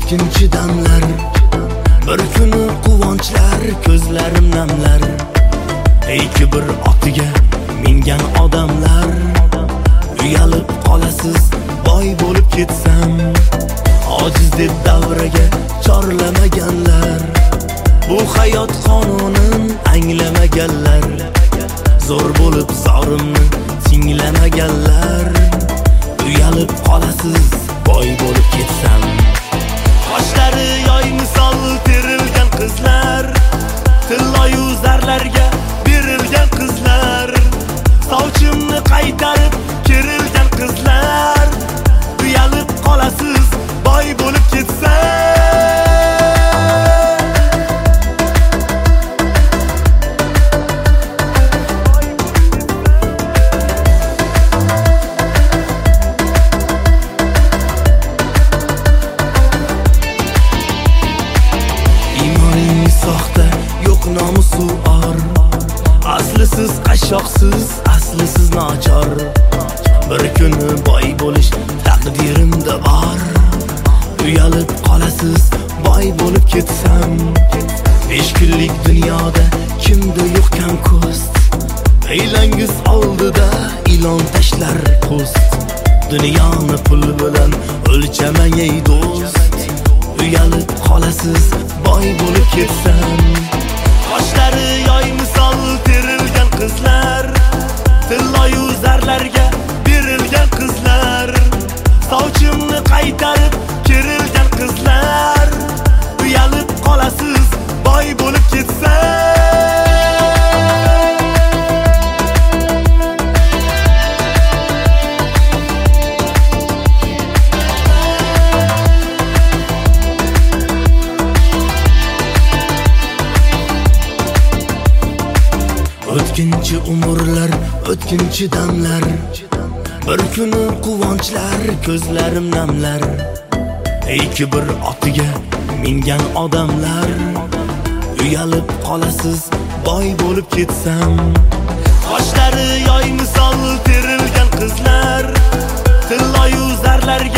o'tkinchi damlar, bir kuni quvonchlar, ko'zlarim namlar. Ey bir otiga mingan odamlar, uyalib qolasiz boy bo'lib ketsam. Ojiz deb davraga chorlamaganlar, bu hayot qonunin anglamaganlar, zo'r bo'lib zorimni tinglamaganlar. Uyalib qolasiz boy bo'lib ketsam. Qoshlari yoy misol terilgan qizlar, tilloyu zarlarga berilgan qizlar, sovchimni qaytarib kerilgan qizlar. Uyalib qolasiz boy bo'lib ketsam. Soxta, yo'q nomusi or, aslisiz qashshoqsiz, aslisiz nochor. Bir kuni boy bo'lish taqdirimda bor. Uyalib qolasiz boy bo'lib ketsam. 5 kunlik dunyoda kimda yo'q kam ko'st, aylangiz oldida ilon tashlar post. Dunyoni pul bilan o'lchamang ey do'st. Uyalib qolasiz boy bo'lib ketsam. Qoshlari yoy misol terilgan qizlar, tilloyu zarlarga berilgan qizlar, sovchimni qaytarib kerilgan qizlar. Uyalib qolasiz boy bo'lib ketsam. O'tkinchi umrlar, o'tkinchi damlar, bir kuni quvonchlar, ko'zlarim namlar. Ey bir otiga mingan odamlar, uyalib qolasiz boy bo'lib ketsam. Qoshlari yoy misol terilgan qizlar, tilloyu zarlarga